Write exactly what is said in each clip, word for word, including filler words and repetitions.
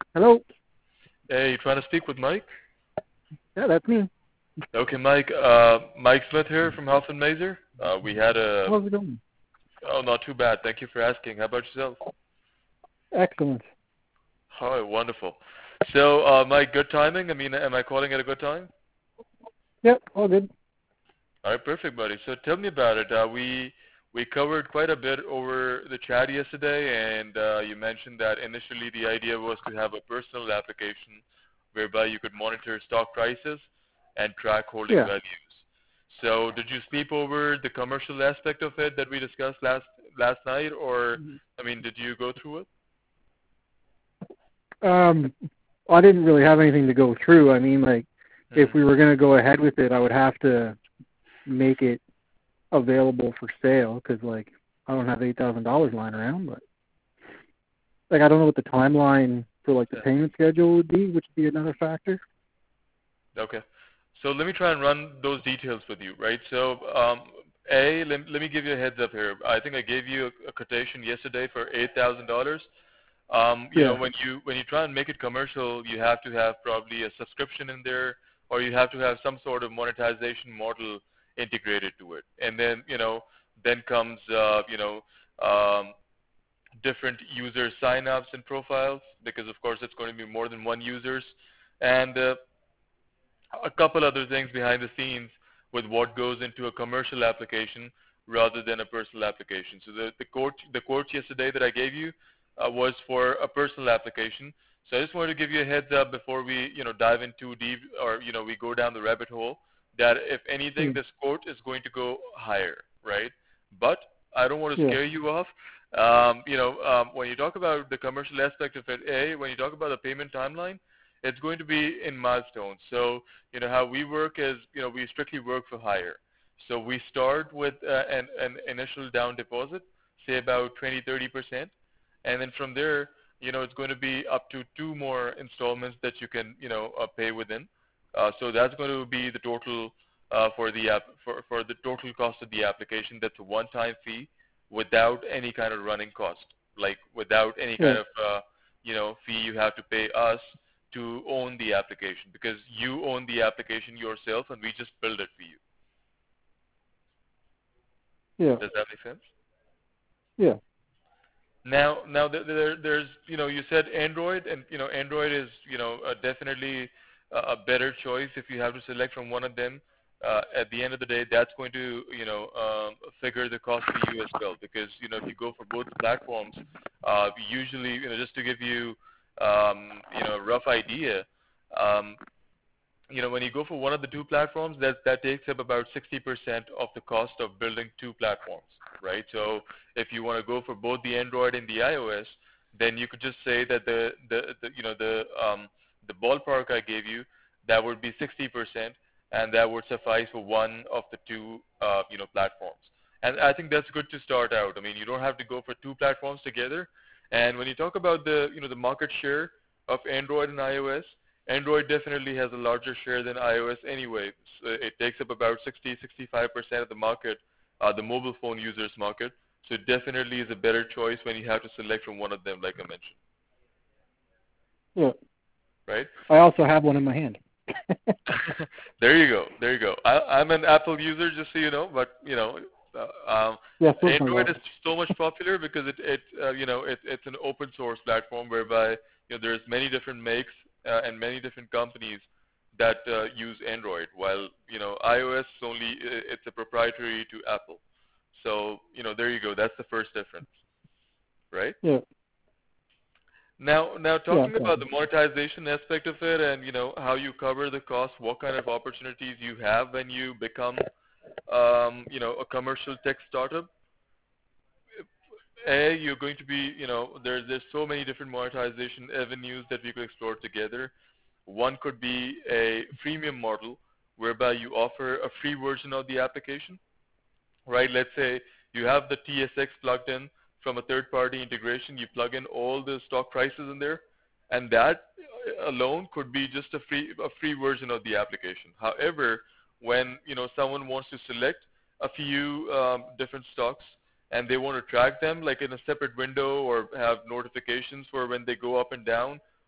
Hello. Hey, you trying to speak with Mike? Yeah, that's me. Okay, Mike. Uh, Mike Smith here from Health and Mazer. Uh, we had a. How's it going? Oh, not too bad. Thank you for asking. How about yourself? Excellent. All right, wonderful. So, uh, Mike, good timing. I mean, am I calling at a good time? Yep, all good. All right, perfect, buddy. So, tell me about it. Uh, we we covered quite a bit over the chat yesterday, and uh, you mentioned that initially the idea was to have a personal application whereby you could monitor stock prices and track holding Yeah. values. So, did you sleep over the commercial aspect of it that we discussed last last night, or I mean, did you go through it? Um, I didn't really have anything to go through. I mean, like, if Hmm. we were going to go ahead with it, I would have to make it available for sale because, like, I don't have eight thousand dollars lying around. But, like, I don't know what the timeline for, like, the Yeah. payment schedule would be, which would be another factor. Okay. So let me try and run those details with you, right? So, um, A, let, let me give you a heads up here. I think I gave you a, a quotation yesterday for eight thousand dollars. Um, you know, Yeah. when you when you try and make it commercial, you have to have probably a subscription in there, or you have to have some sort of monetization model integrated to it. And then, you know, then comes, uh, you know, um, different user sign-ups and profiles, because of course it's going to be more than one users. And uh, a couple other things behind the scenes with what goes into a commercial application rather than a personal application. So the the quote the quote yesterday that I gave you uh, was for a personal application. So I just wanted to give you a heads up before we you know dive in too deep, or you know we go down the rabbit hole, that if anything, Mm. this quote is going to go higher, right? But I don't want to Yeah. scare you off. Um, you know, um, when you talk about the commercial aspect of it, a when you talk about the payment timeline, it's going to be in milestones. So you know how we work is, you know we strictly work for hire. So we start with uh, an, an initial down deposit, say about twenty, thirty percent, and then from there, you know it's going to be up to two more installments that you can you know uh, pay within. Uh, so that's going to be the total uh, for the app for, for the total cost of the application. That's a one-time fee without any kind of running cost, like without any Yeah. kind of uh, you know fee you have to pay us to own the application, because you own the application yourself and we just build it for you. Yeah. Does that make sense? Yeah. Now, now there, there, there's, you know, you said Android, and you know, Android is, you know, uh, definitely a, a better choice if you have to select from one of them. Uh, at the end of the day, that's going to, you know, um, figure the cost for you as well. Because you know, if you go for both platforms, uh, usually, you know, just to give you, um, you know, a rough idea, um, you know, when you go for one of the two platforms, that that takes up about sixty percent of the cost of building two platforms, right? So if you want to go for both the Android and the iOS, then you could just say that the the, the you know the um, the ballpark I gave you, that would be sixty percent, and that would suffice for one of the two uh, you know platforms. And I think that's good to start out. I mean, you don't have to go for two platforms together. And when you talk about the you know the market share of Android and iOS, Android definitely has a larger share than iOS anyway. So it takes up about sixty, sixty-five percent of the market, uh, the mobile phone users market. So it definitely is a better choice when you have to select from one of them, like I mentioned, Yeah. right? I also have one in my hand. There you go, there you go. I, I'm an Apple user, just so you know, but you know, uh, um, Yeah, so am Android I. is so much popular because it, it uh, you know, it, it's an open source platform whereby you know there's many different makes uh, and many different companies that uh, use Android, while you know iOS is only i- it's a proprietary to Apple. So you know, there you go. That's the first difference, right? Yeah. Now, now Yeah. talking about the monetization aspect of it, and you know how you cover the cost, what kind of opportunities you have when you become, um, you know, a commercial tech startup. A, you're going to be, you know, there's there's so many different monetization avenues that we could explore together. One could be a freemium model, whereby you offer a free version of the application, right? Let's say you have the T S X plugged in from a third-party integration. You plug in all the stock prices in there, and that alone could be just a free a free version of the application. However, when you know someone wants to select a few um, different stocks and they want to track them like in a separate window or have notifications for when they go up and down,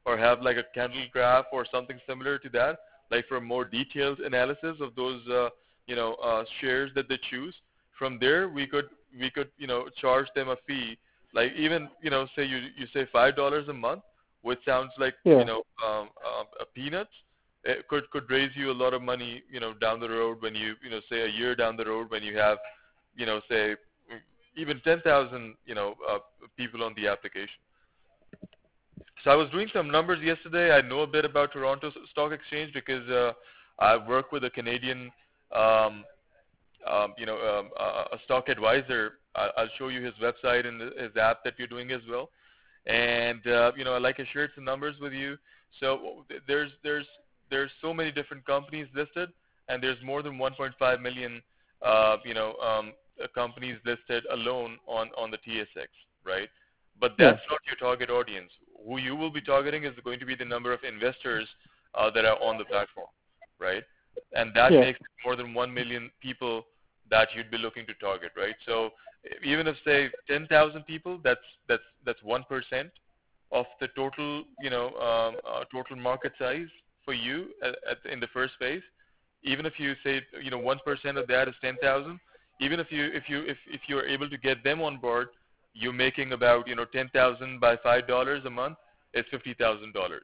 or have like a candle graph or something similar to that, like for a more detailed analysis of those uh, you know uh, shares that they choose. From there, we could we could you know charge them a fee, like even you know say you you say five dollars a month, which sounds like you Yeah. know um, um, a peanuts. It could could raise you a lot of money you know down the road when you you know say a year down the road when you have you know say even ten thousand you know uh, people on the application. So I was doing some numbers yesterday. I know a bit about Toronto S- Stock Exchange because uh, I work with a Canadian, um, um, you know, um, uh, a stock advisor. I- I'll show you his website and the- his app that you're doing as well. And uh, you know, like I shared some numbers with you. So th- there's there's there's so many different companies listed, and there's more than one point five million, uh, you know, um, uh, companies listed alone on on the T S X, right? But Yeah. that's not your target audience. Who you will be targeting is going to be the number of investors uh, that are on the platform, right? And that Yeah. makes it more than one million people that you'd be looking to target, right? So even if say ten thousand people, that's that's that's one percent of the total, you know, um, uh, total market size for you at, at, in the first phase. Even if you say, you know, one percent of that is ten thousand. Even if you if you if if you are able to get them on board, you're making about you know ten thousand by five dollars a month. It's fifty thousand dollars.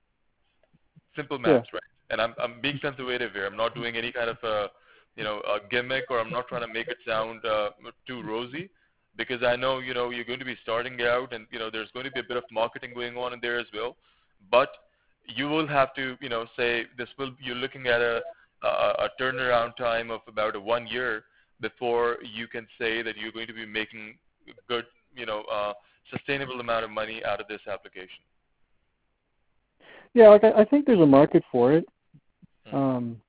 Simple Yeah. maths, right? And I'm I'm being conservative here. I'm not doing any kind of a you know a gimmick, or I'm not trying to make it sound uh, too rosy, because I know you know you're going to be starting out, and you know there's going to be a bit of marketing going on in there as well. But you will have to you know say this will you're looking at a a, a turnaround time of about a one year before you can say that you're going to be making good you know uh, sustainable amount of money out of this application. Yeah. Like I, I think there's a market for it. Hmm. Um,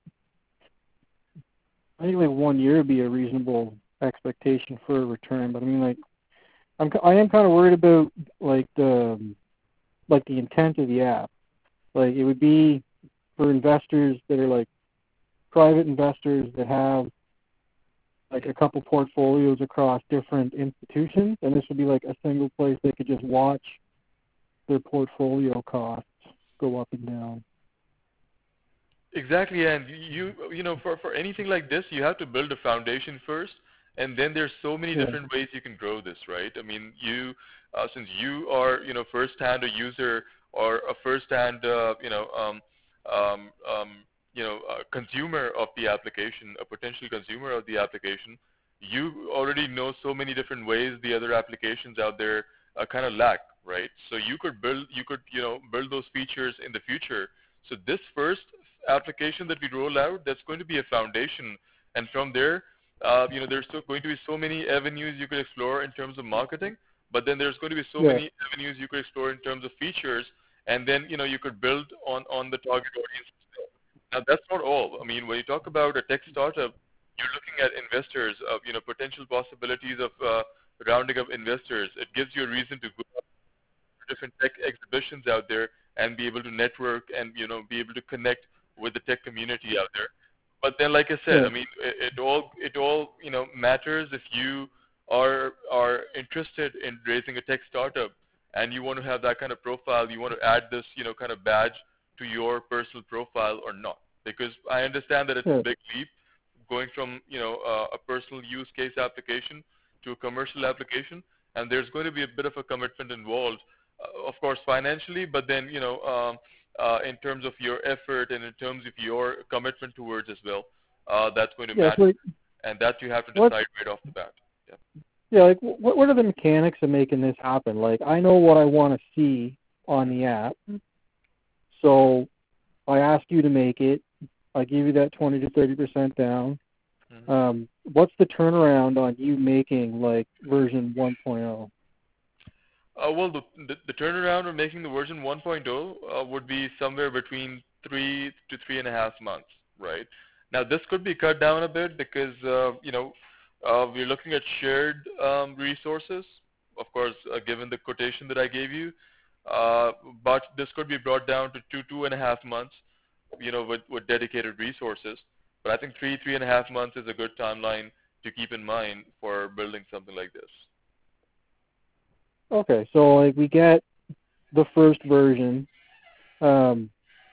I think like one year would be a reasonable expectation for a return. But I mean, like I'm I am kind of worried about like the like the intent of the app. Like it would be for investors that are like private investors that have like a couple portfolios across different institutions, and this would be like a single place they could just watch their portfolio costs go up and down. Exactly, and you you know for for anything like this, you have to build a foundation first, and then there's so many Yeah. different ways you can grow this, right? I mean, you uh, since you are you know first-hand a user or a first-hand uh, you know um, um, um, you know uh, consumer of the application, a potential consumer of the application, you already know so many different ways the other applications out there uh, kind of lack, right? So you could build you could you know build those features in the future. So this first application that we roll out, that's going to be a foundation. And from there, uh, you know, there's so going to be so many avenues you could explore in terms of marketing, but then there's going to be so Yeah. many avenues you could explore in terms of features, and then, you know, you could build on, on the target audience. Now, that's not all. I mean, when you talk about a tech startup, you're looking at investors, of, you know, potential possibilities of uh, rounding up investors. It gives you a reason to go different tech exhibitions out there and be able to network and you know be able to connect with the tech community out there. But then, like I said, Yeah. I mean, it, it all it all you know matters if you are are interested in raising a tech startup and you want to have that kind of profile. You want to add this you know kind of badge to your personal profile or not? Because I understand that it's a Yeah. big leap going from you know uh, a personal use case application to a commercial application, and there's going to be a bit of a commitment involved, uh, of course financially, but then you know um, uh, in terms of your effort and in terms of your commitment towards as well, uh, that's going to Yeah. matter, So like, and that you have to what's decide right off the bat. Yeah. yeah, like what what are the mechanics of making this happen? Like I know what I want to see on the app, so I ask you to make it. I give you that twenty to thirty percent down. Mm-hmm. Um, what's the turnaround on you making like version one point oh? Uh, well, the, the the turnaround of making the version 1.0 uh, would be somewhere between three to three and a half months, right? Now, this could be cut down a bit because uh, you know uh, we're looking at shared um, resources, of course, uh, given the quotation that I gave you. Uh, but this could be brought down to two two and a half months, you know, with with dedicated resources. But I think three three and a half months is a good timeline to keep in mind for building something like this. Okay, so like we get the first version. um,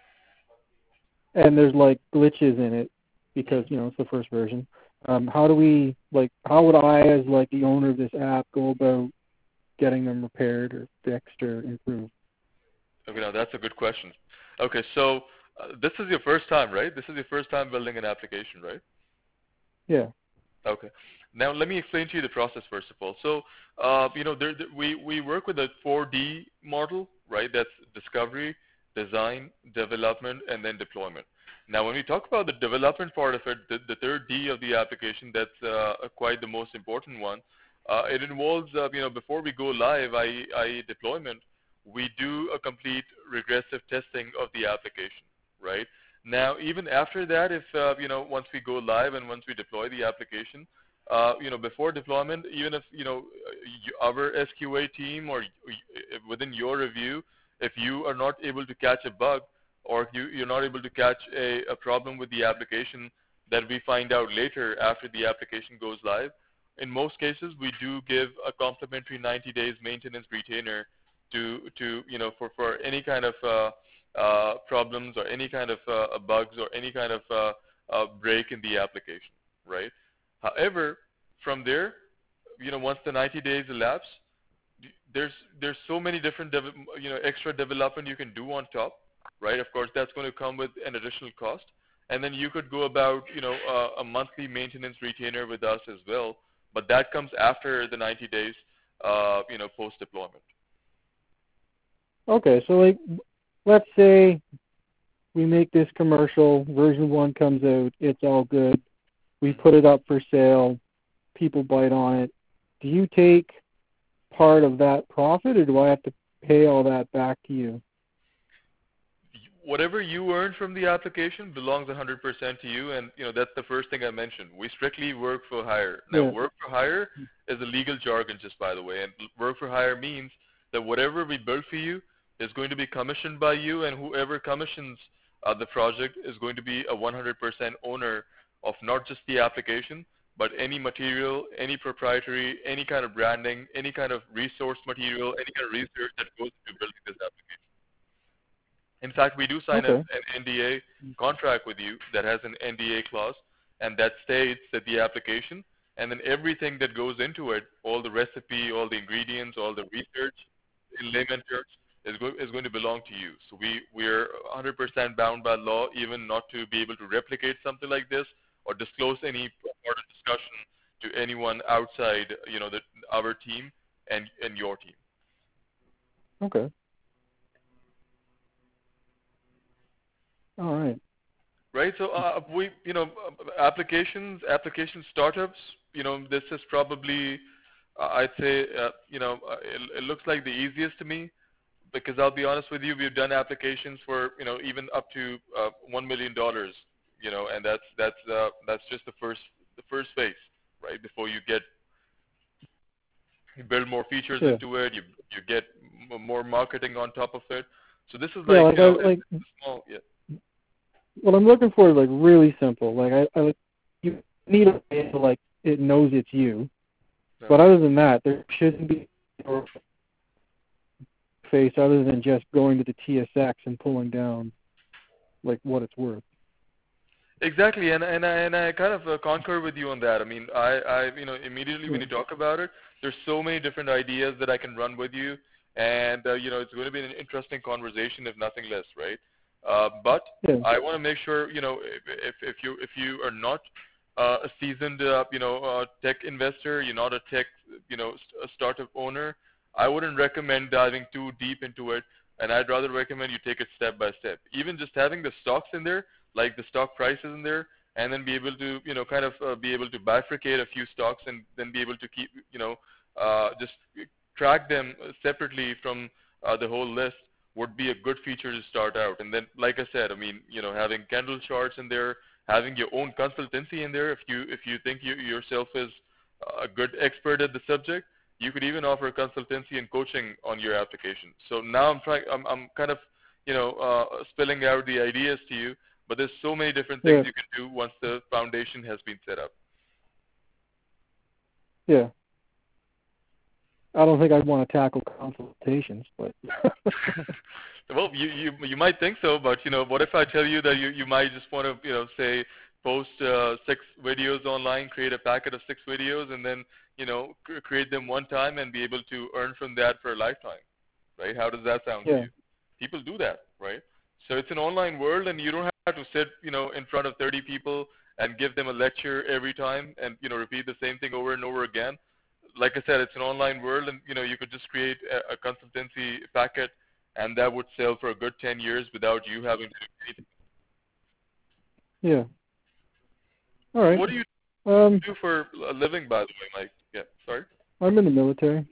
and there's like glitches in it because you know it's the first version. Um, how do we like? How would I, as like the owner of this app, go about getting them repaired or fixed or improved? Okay, now that's a good question. Okay, so uh, this is your first time, right? This is your first time building an application, right? Yeah. Okay. Now let me explain to you the process first of all. So, uh, you know, there, there, we we work with a four D model, right? That's discovery, design, development, and then deployment. Now, when we talk about the development part of it, the, the third D of the application, that's uh, quite the most important one. Uh, it involves, uh, you know, before we go live, I, I deployment, we do a complete regressive testing of the application, right? Now, even after that, if, uh, you know, once we go live and once we deploy the application, uh, you know, before deployment, even if, you know, our S Q A team or within your review, if you are not able to catch a bug or you, you're not able to catch a, a problem with the application that we find out later after the application goes live, in most cases, we do give a complimentary ninety days maintenance retainer to, to you know, for, for any kind of uh, uh, problems or any kind of uh, bugs or any kind of uh, uh, break in the application, right? However, from there, you know, once the ninety days elapse, there's there's so many different dev- you know extra development you can do on top, right? Of course, that's going to come with an additional cost, and then you could go about you know uh, a monthly maintenance retainer with us as well, but that comes after the ninety days, uh, you know, post deployment. Okay, so like, let's say we make this commercial, version one comes out, it's all good, we put it up for sale, people bite on it. Do you take part of that profit, or do I have to pay all that back to you? Whatever you earn from the application belongs one hundred percent to you, and you know that's the first thing I mentioned. We strictly work for hire. Now, Yeah. work for hire is a legal jargon, just by the way, and work for hire means that whatever we build for you is going to be commissioned by you, and whoever commissions uh, the project is going to be a one hundred percent owner of not just the application, but any material, any proprietary, any kind of branding, any kind of resource material, any kind of research that goes into building this application. In fact, we do sign a, Okay. an N D A contract with you that has an N D A clause, and that states that the application and then everything that goes into it, all the recipe, all the ingredients, all the research, in layman terms, is, go, is going to belong to you. So we, we're one hundred percent bound by law, even not to be able to replicate something like this or disclose any part of discussion to anyone outside, you know, the, our team and, and your team. Okay. All right. Right. So uh, we, you know, applications, application startups. You know, this is probably, uh, I'd say, uh, you know, uh, it, it looks like the easiest to me because I'll be honest with you, we've done applications for, you know, even up to uh, one million dollars. You know, and that's that's uh, that's just the first the first phase, right? Before you get you build more features Yeah. into it, you you get m- more marketing on top of it. So this is Yeah. like, Like you I know, it's, like it's small. Yeah. what I'm looking for is like really simple. Like I, I you need a way to like it knows it's you. No. But other than that, there shouldn't be a face other than just going to the T S X and pulling down like what it's worth. Exactly, and and I and I kind of uh, concur with you on that. I mean, I, I you know immediately when Yeah. you talk about it, there's so many different ideas that I can run with you, and uh, you know it's going to be an interesting conversation if nothing less, right? Uh, but Yeah. I want to make sure you know if if, if you if you are not uh, a seasoned uh, you know uh, tech investor, you're not a tech you know st- a startup owner, I wouldn't recommend diving too deep into it, and I'd rather recommend you take it step by step. Even just having the stocks in there, like the stock prices in there, and then be able to, you know, kind of uh, be able to bifurcate a few stocks and then be able to keep, you know, uh, just track them separately from uh, the whole list would be a good feature to start out. And then, like I said, I mean, you know, having candle charts in there, having your own consultancy in there, if you if you think you yourself is a good expert at the subject, you could even offer consultancy and coaching on your application. So now I'm trying, I'm, I'm kind of, you know, uh, spilling out the ideas to you, but there's so many different things Yeah. you can do once the foundation has been set up. Yeah. I don't think I'd want to tackle consultations, but Well, you, you you might think so, but you know, what if I tell you that you, you might just want to, you know, say post uh, six videos online, create a packet of six videos, and then you know c- create them one time and be able to earn from that for a lifetime, right? How does that sound to Yeah. you? People do that, right? So it's an online world, and you don't have to sit, you know, in front of thirty people and give them a lecture every time and you know repeat the same thing over and over again. Like I said, it's an online world, and you know you could just create a, a consultancy packet, and that would sell for a good ten years without you having to do anything. Yeah. All So right. what do you Um, do for a living, by the way, Mike? Yeah, sorry. I'm in the military.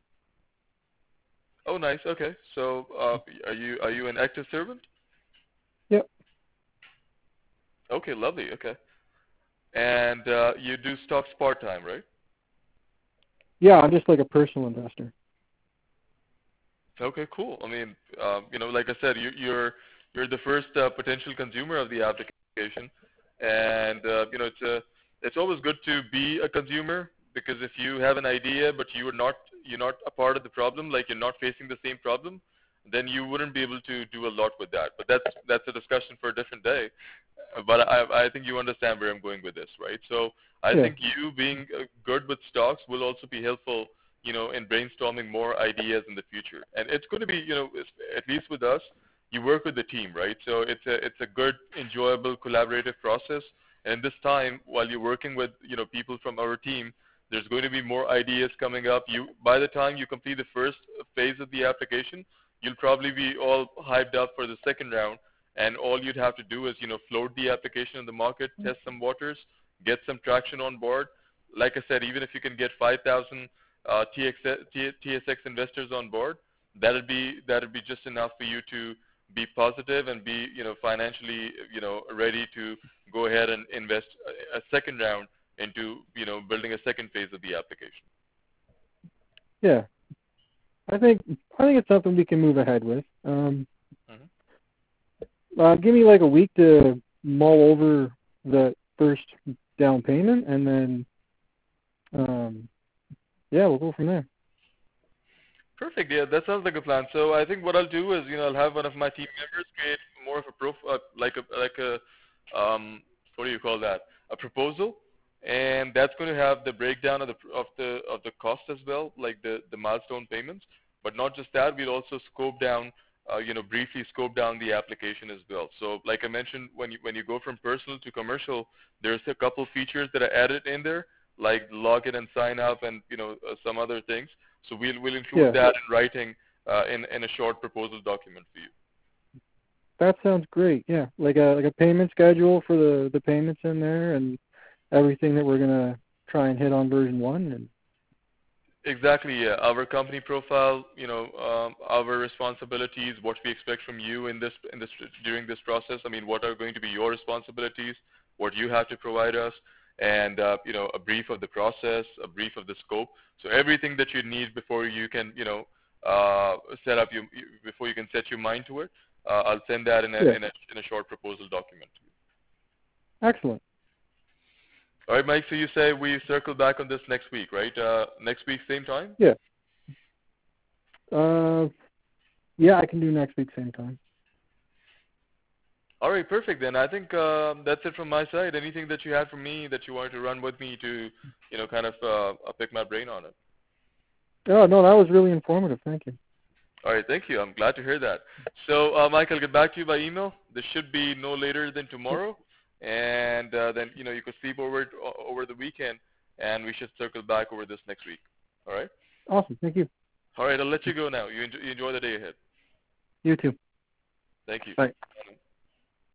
Oh, nice. Okay. So uh, are you are you an active servant? Yep. Okay, lovely. Okay. And uh, you do stocks part time, right? Yeah, I'm just like a personal investor. Okay, cool. I mean, um, you know, like I said, you, you're you're the first uh, potential consumer of the application, and uh, you know, it's a it's always good to be a consumer because if you have an idea but you are not you're not a part of the problem, like you're not facing the same problem, then you wouldn't be able to do a lot with that. But that's that's a discussion for a different day. Uh, But I I think you understand where I'm going with this, right? So I Yeah. think you being uh, good with stocks will also be helpful, you know, in brainstorming more ideas in the future. And it's going to be, you know, es- at least with us, you work with the team, right? So it's a it's a good, enjoyable, collaborative process. And this time, while you're working with, you know, people from our team, there's going to be more ideas coming up. You by the time you complete the first phase of the application, you'll probably be all hyped up for the second round. And all you'd have to do is, you know, float the application in the market, test some waters, get some traction on board. Like I said, even if you can get five thousand uh, T X, T, TSX investors on board, that'll be that'll be just enough for you to be positive and be, you know, financially, you know, ready to go ahead and invest a, a second round into, you know, building a second phase of the application. Yeah. I think I think it's something we can move ahead with. Um, hmm uh, give me like a week to mull over the first down payment, and then um, yeah, we'll go from there. Perfect. Yeah, that sounds like a plan. So I think what I'll do is, you know, I'll have one of my team members create more of a prof, uh, like a like a um, what do you call that? A proposal, and that's going to have the breakdown of the of the of the cost as well, like the the milestone payments. But not just that, we'll also scope down, uh, you know, briefly scope down the application as well. So like I mentioned, when you when you go from personal to commercial, there's a couple features that are added in there, like login and sign up, and you know uh, some other things. So we'll we'll include Yeah, that in writing uh, in in a short proposal document for you. that sounds great. Yeah, like a like a payment schedule for the the payments in there and everything that we're gonna try and hit on version one. And Exactly. Yeah. Our company profile, you know, um, our responsibilities, what we expect from you in this in this during this process. I mean, what are going to be your responsibilities? What you have to provide us, and uh, you know, a brief of the process, a brief of the scope. So everything that you need before you can, you know, uh, set up your before you can set your mind to it. Uh, I'll send that in a yeah, in a in a short proposal document. excellent. All right, Mike. So you say we circle back on this next week, right? Uh, next week, same time. Yeah. Uh, yeah, I can do next week same time. All right, perfect. Then I think um, that's it from my side. Anything that you had for me that you wanted to run with me to, you know, kind of uh, uh, pick my brain on it. Oh no, that was really informative. Thank you. All right, thank you. I'm glad to hear that. So, uh, Mike, I'll get back to you by email. This should be no later than tomorrow, and uh, then you know you could sleep over it o- over the weekend, and we should circle back over this next week. All right. Awesome. Thank you. All right, I'll let you go now. You enjoy, you enjoy the day ahead. You too. Thank you. Bye.